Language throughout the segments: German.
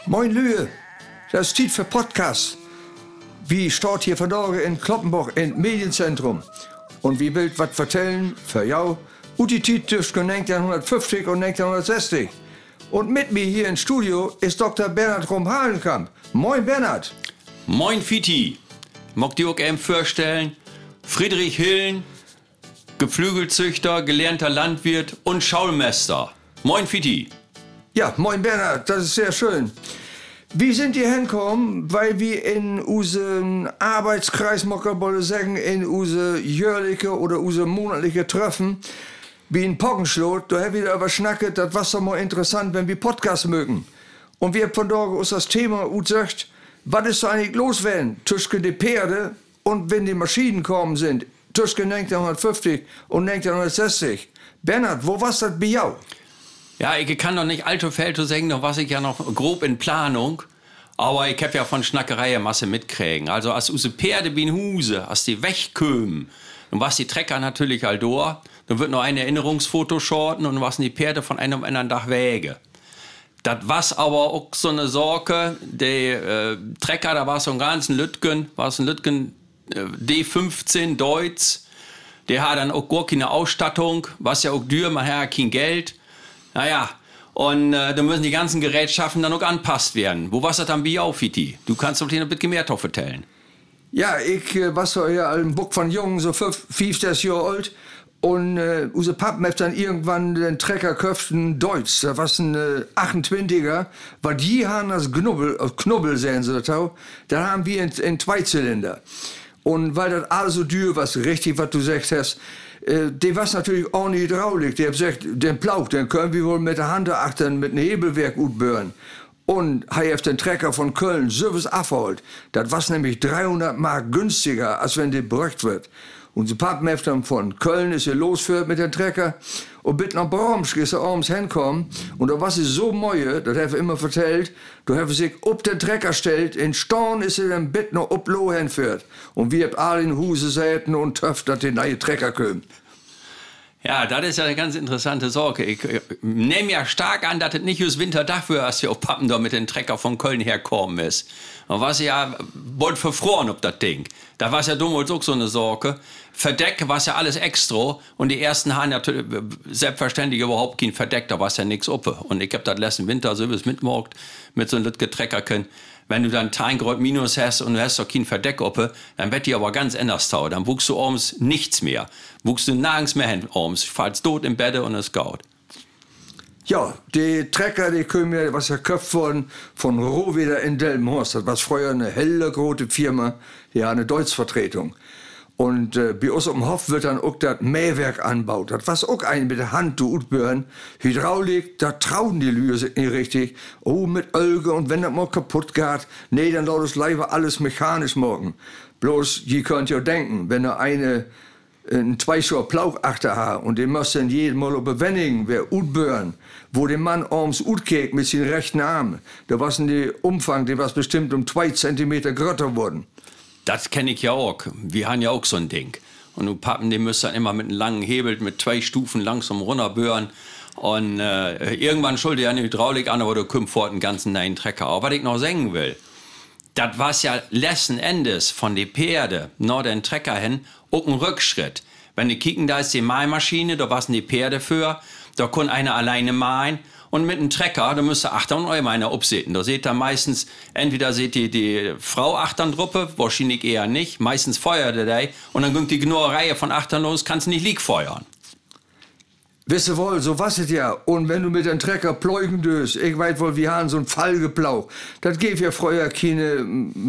Moin Lüe, das ist Zeit für Podcast. Wie steht hier vandaag in Kloppenburg im Medienzentrum. Und wie will was vertellen für jou und die Zeit zwischen 1950 und 1960. Und mit mir hier im Studio ist Dr. Bernhard Rom-Halenkamp. Moin Bernhard. Moin Fiti. Mag dir auch vorstellen, Friedrich Hillen, Geflügelzüchter, gelernter Landwirt und Schaulmeister. Moin Fiti. Ja, moin Bernhard, das ist sehr schön. Wie sind die hingekommen? Weil wir in unseren Arbeitskreis, mal sagen, in unsere jährliche oder unsere monatliche Treffen, wie in Poggenschlot, da haben wir darüber schnacket, das war doch mal interessant, wenn wir Podcasts mögen. Und wir von da uns das Thema gesagt, was ist da eigentlich los, wenn zwischen die Pferde und wenn die Maschinen kommen sind, zwischen 1950 und 1960. Bernhard, wo war's das bei jou? Ja, ich kann noch nicht allzu viel zu sagen, da war ich ja noch grob in Planung. Aber ich hab ja von Schnackerei eine Masse mitkriegen. Also als unsere Pferde bin Huse, als die wegkömen, dann was die Trecker natürlich all da. Dann wird noch ein Erinnerungsfoto shorten und dann was die Pferde von einem anderen Tag wege. Das was aber auch so eine Sorge, der Trecker, da war so ein ganzen Lütgen, D15 Deutz, der hat dann auch gar keine Ausstattung, was ja auch dür, man hat ja kein Geld. Naja, und da müssen die ganzen Gerätschaften dann auch anpasst werden. Wo war's das dann bei auf, Fiti? Du kannst doch hier ein bisschen mehr drauf erzählen. Ja, ich war so ja ein Buck von Jungen, so 5 Jahre alt. Und unser Pappen hat dann irgendwann den Trecker köpften Deutsch. Da war ein 28er, weil die haben das Knubbel sehen sie das auch. Da haben wir in Zweizylinder. Und weil das alles so dür war, richtig, was du sagst hast, der war natürlich ohne Hydraulik. Der hat gesagt, den Plauch, den können wir wohl mit der Hand achtern, mit einem Hebelwerk utbören. Und er hat den Trecker von Köln so was abgeholt. Das war nämlich 300 Mark günstiger, als wenn der gebracht wird. Unser Pappen hat dann von Köln ist er losgeführt mit dem Trecker und bis nach Bromsch ist er abends hinkommen. Und da war es so moje, das hat er immer vertellt, da hat er sich auf den Trecker stellt, in Storn ist er dann bis noch ob Loh hinführt. Und wir haben alle in Huse säten und töft, dass die neue Trecker kommen. Ja, das ist ja eine ganz interessante Sorge. Ich nehme ja stark an, dass es nicht aus Winter dafür, als wir auf Pappen da mit dem Trecker von Köln herkommen ist. Und was ja, wollt verfroren ob das Ding. Da war es ja damals auch so eine Sorge. Verdeck war ja alles extra und die ersten haben natürlich selbstverständlich überhaupt kein Verdeck, da war ja nichts oppe. Und ich hab das letzten Winter so bis mitmorgt mit so einem Lütge Trecker können. Wenn du dann 10 Grad minus hast und du hast doch kein Verdeck oppe, dann wird die aber ganz anders tau. Dann wuchst du abends nichts mehr. Wuchst du nirgends mehr hin abends. Fallst tot im Bett und es gaut. Ja, die Trecker, die kommen ja, was ja köpft worden von Rohweder in Delmenhorst. Das war früher eine helle, große Firma, die hat eine Deutschvertretung. Und bei uns am Hof wird dann auch das Mähwerk anbaut. Das was auch ein mit der Hand utbüren. Hydraulik, da trauen die Lüge sich nicht richtig. Oh, mit Ölge und wenn das mal kaputt geht, nee, dann dauert es leider alles mechanisch morgen. Bloß, ihr könnt ja denken, wenn er einen 2 Schuhe Plauchachter hat und den muss dann jeden Mal bewendigen, wer utbüren, wo der Mann abends utkägt mit seinen rechten Arm. Da war der Umfang, der war bestimmt 2 Zentimeter größer worden. Das kenne ich ja auch. Wir haben ja auch so ein Ding. Und du Pappen, die müsst dann immer mit einem langen Hebel, mit 2 Stufen langsam runterböhren. Und irgendwann schuldet ja eine Hydraulik an, aber du kommst vor den ganzen neuen Trecker. Aber was ich noch sagen will, das war ja letzten Endes von den Pferde nach den Trecker hin auch ein Rückschritt. Wenn die kicken, da ist die Mahlmaschine, da waren die Pferde für, da kann einer alleine mahlen. Und mit einem Trecker, da müsst ihr 800 Euro einer absäten. Da seht ihr meistens, entweder seht ihr die Frau Achtern-Druppe, wahrscheinlich eher nicht. Meistens feuert ihr die und dann kommt die genaue Reihe von Achtern los, kannst nicht lieg feuern. Wisst ihr wohl, so was es ja. Und wenn du mit dem Trecker pleugen döst, ich weiß wohl, wir haben so ein Fallgeplauch. Das gibt ja früher keine,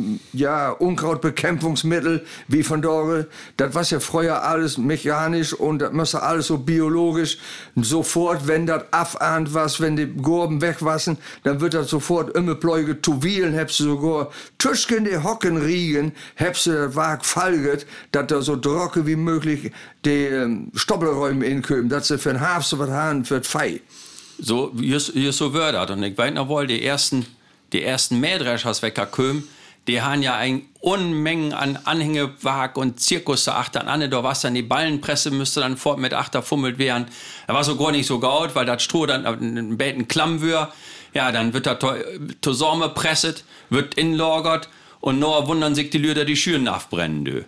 Unkrautbekämpfungsmittel wie von Dorre. Das war ja früher alles mechanisch und das musste alles so biologisch. Und sofort, wenn das abahnt was, wenn die Gorben wegwassen, dann wird das sofort immer pleuge Tuvilen, hebst du sogar Tischchen die Hocken riegen, hebst du das Wag falget, dass da so trocken wie möglich die Stoppelräume inkommen, dass sie für den Hafst was haben für das Fei. So, so wird das. Und ich weiß noch wohl, die ersten Mähdreschers weggekommen, die haben ja ein Unmengen an Anhängewagen und Zirkus zu achtern an. Da war dann die Ballenpresse, müsste dann fort mit Achter fummelt werden. Da war so gar nicht so gaut, weil das Stroh dann ein bisschen klamm war. Ja, dann wird er zusammengepresst, wird inlagert und nur wundern sich die Leute, die Schüren nachbrennen. Dö.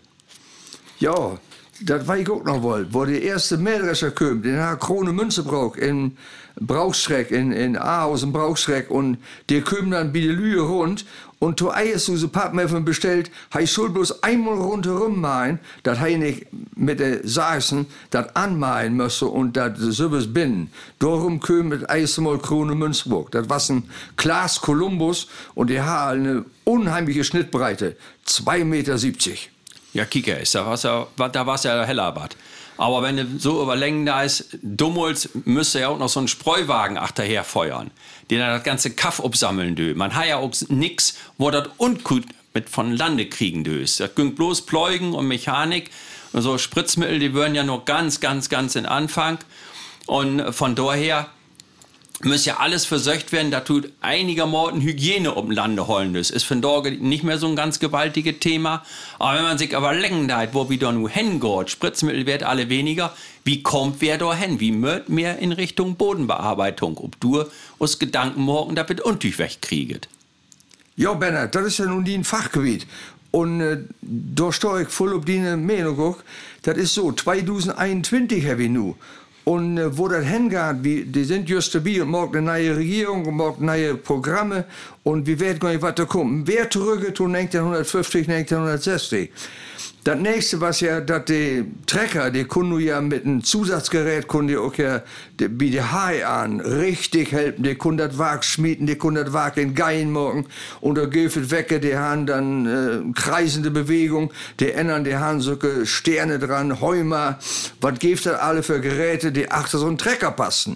Ja, das war ich auch noch wohl. Wo der erste Mähdrescher kommt, den hat Krone Münzebrauch in Brauchschreck, in Ahaus im Brauchschreck, und der kommt dann bei der Lühe rund, und to Eis so Pappmeffen bestellt, hei soll bloß einmal rundherum malen, dat hei nicht mit der Sachsen dat anmalen müsse und dat sowas binnen. Darum kommt Eis mal Krone Münzburg. Das war ein Klaas Columbus, und der hat eine unheimliche Schnittbreite, 2,70 Meter. Ja, Kika ist, da war's ja heller Bad. Aber wenn du so über Längen da ist, Dummholz müsste ja auch noch so einen Spreuwagen achterher feuern, den dann das ganze Kaff absammeln dö. Man hat ja auch nix, wo das ungut mit von Lande kriegen döst. Das ging bloß Pleugen und Mechanik. Und so Spritzmittel, die würden ja nur ganz in Anfang. Und von daher muss ja alles versöcht werden, da tut einigermaßen Hygiene um Lande holen. Das ist von da nicht mehr so ein ganz gewaltiges Thema. Aber wenn man sich aber lenken da, wo wir da nur hingeht, Spritzmittel wird alle weniger, wie kommt wer da hin? Wie mögt mehr in Richtung Bodenbearbeitung? Ob du uns Gedanken morgen damit untüch wegkrieget? Ja, Bernhard, das ist ja nun die ein Fachgebiet. Und da stehe ich voll auf die Meinung. Das ist so, 2021 habe ich nu. Und wo das hingeht, die sind just dabei und morgen eine neue Regierung und morgen neue Programme, und wir werden gar nicht weiterkommen. Wer zurückgeht zu 1950, 1960? Das nächste, was ja, dass die Trecker, die können ja mit einem Zusatzgerät, können die auch ja wie die Hai an richtig helfen. Die können das Wag schmieden, die können das Wag in Geien morgen. Und da geht es weg, die haben dann kreisende Bewegung, die ändern, die haben so Sterne dran, Heumer. Was gibt das alle für Geräte, die achter so einen Trecker passen?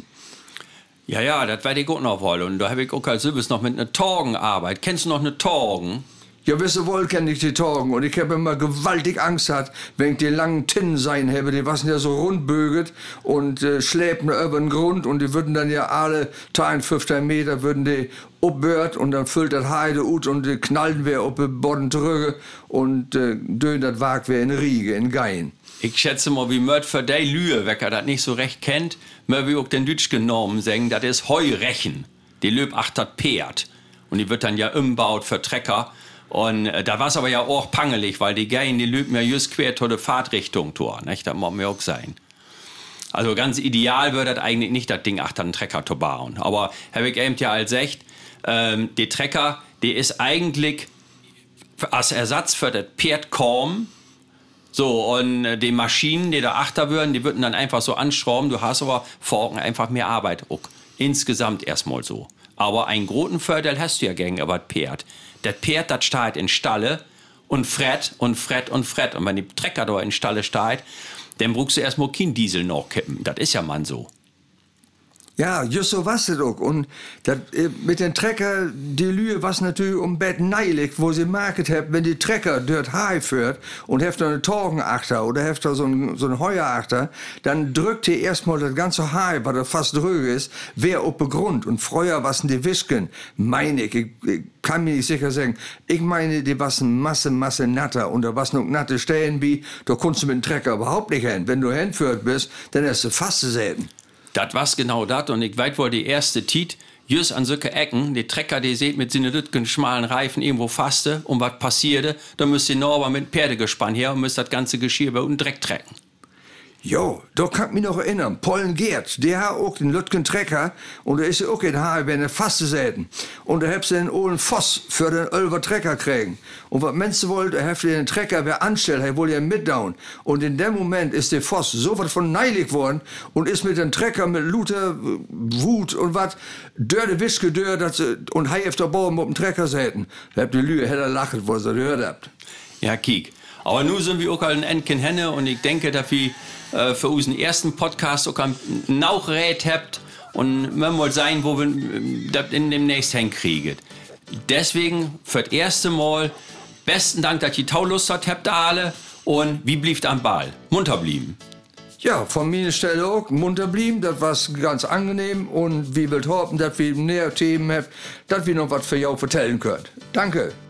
Ja, das werde ich auch noch wollen. Und da habe ich auch als Silbes noch mit einer Torgenarbeit. Kennst du noch eine Torgen? Ja, wisst ihr wohl, kenn ich die Torgen. Und ich habe immer gewaltig Angst gehabt, wenn ich die langen Tinnen sein habe. Die waren ja so rundböget und schläbten über den Grund. Und die würden dann ja alle 15 Meter würden die abbört, und dann füllt das Heide ut und die knallten wir auf den Boden zurück und dön das Wag wir in Riege, in Geien. Ich schätze mal, wie Mört für die Lühe, wer das nicht so recht kennt, mehr wie auch den Dütschgen Normen sagen, das ist Heurechen. Die Löb achtert Pferd. Und die wird dann ja umbaut für Trecker. Und da war es aber ja auch pangelig, weil die Geien, die löben ja just quer zur Fahrtrichtung tor, nicht? Das muss mir auch sein. Also ganz ideal würde das eigentlich nicht, das Ding achter einen Trecker zu bauen. Aber habe ich eben ja als echt, die Trecker, die ist eigentlich als Ersatz für das Pferd kaum. So, und die Maschinen, die da achter würden, die würden dann einfach so anschrauben. Du hast aber vorne einfach mehr Arbeit. Auch insgesamt erstmal so. Aber einen großen Vorteil hast du ja gegen aber das Pferd. Das Pferd, das steht in Stalle und frett und frett und frett. Und wenn die Trecker da in Stalle steht, dann brauchst du erstmal kein Diesel noch kippen. Das ist ja man so. Ja, just so was das auch. Und das, mit den Trecker, die Lühe was natürlich um Bett neilig, wo sie market habt, wenn die Trecker dort Hai führt und habt da eine Torgenachter oder habt da so ein Heuerachter, dann drückt ihr erstmal das ganze Hai, weil das fast drüge ist, wer auf den Grund. Und früher was die Wisken, meine ich kann mir nicht sicher sagen, ich meine, die was Masse natter, und da was noch natte Stellen wie, da kommst du mit dem Trecker überhaupt nicht hin. Wenn du hinführt bist, dann hast du fast selten. Das war's genau das, und ich weiß, wo die erste Tiet, just an solche Ecken, die Trecker, die seht mit seinen Lütgen schmalen Reifen irgendwo faste, und was passierte, da müsst ihr noch aber mit Pferdegespann her und müsst das ganze Geschirr bei unten Dreck trecken. Jo, da kann ich mich noch erinnern. Pollen Gerd, der hat auch den Lütgen Trecker, und der ist ja auch in Haar, wenn er faste selten. Und da habt ihr den Ohlen Voss für den Ölver Trecker kriegen. Und was meinst du wollt, er habt ihr den Trecker, wer anstellt, er wohl ja mitdown. Und in dem Moment ist der Voss so was von neilig worden und ist mit dem Trecker mit Luther, Wut und was, dörde Wischke dör, und hei auf der Baum auf dem Trecker säten. Da habt ihr Lühe, hätte lacht, wo ihr das gehört habt. Ja, kiek. Aber nun sind wir auch ein Endchen Henne, und ich denke, dass wir für unseren ersten Podcast auch ein Nauchrät habt und man wollt sein, wo wir das in demnächst hinkriegen. Deswegen für das erste Mal besten Dank, dass ihr Taulust habt alle, und wie blieft am Ball? Munter blieben. Ja, von meiner Stelle auch munter blieben, das war ganz angenehm, und wir wollt hoffen, dass wir näher Themen habt, dass wir noch was für jou vertellen könnt. Danke.